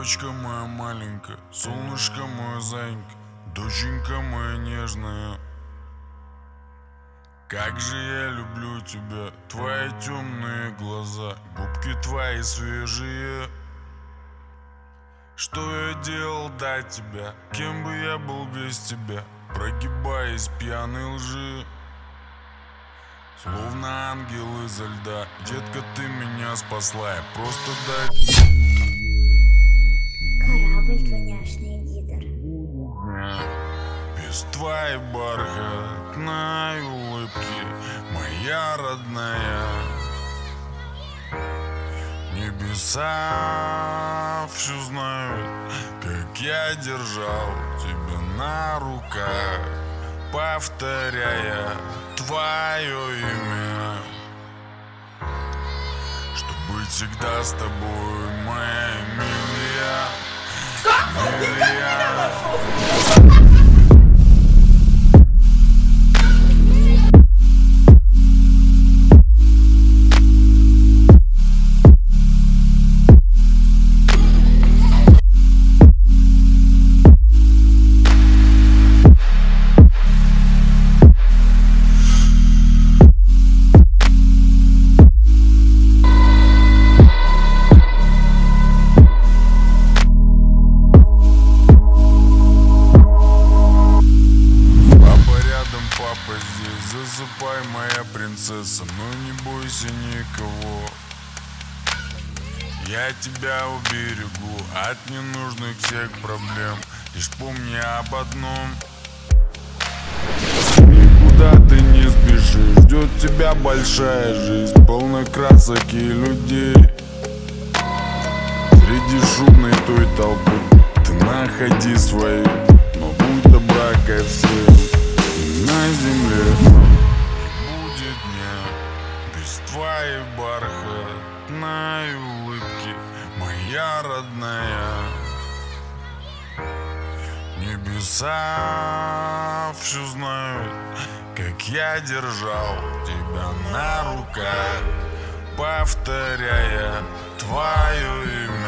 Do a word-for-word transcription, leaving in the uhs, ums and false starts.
Девочка моя маленькая, солнышко моя зайка, доченька моя нежная. Как же я люблю тебя, твои темные глаза, губки твои свежие. Что я делал до тебя, кем бы я был без тебя, прогибаясь пьяной лжи. Словно ангел изо льда, детка, ты меня спасла, я просто дай. Корабль двоняшный гидр. Без твоей бархатной улыбки, моя родная. Небеса все знают, как я держал тебя на руках, повторяя твое имя, чтобы быть всегда с тобой, моя милая. Милая. Папа здесь, засыпай, моя принцесса, но не бойся никого. Я тебя уберегу от ненужных всех проблем. Лишь помни об одном: никуда ты не спешишь, ждет тебя большая жизнь, полна красок и людей. Среди шумной той толпы ты находи свою, но будь добра ко всем. На земле не будет дня без твоей бархатной улыбки, моя родная. Небеса все знают, как я держал тебя на руках, повторяя твое имя.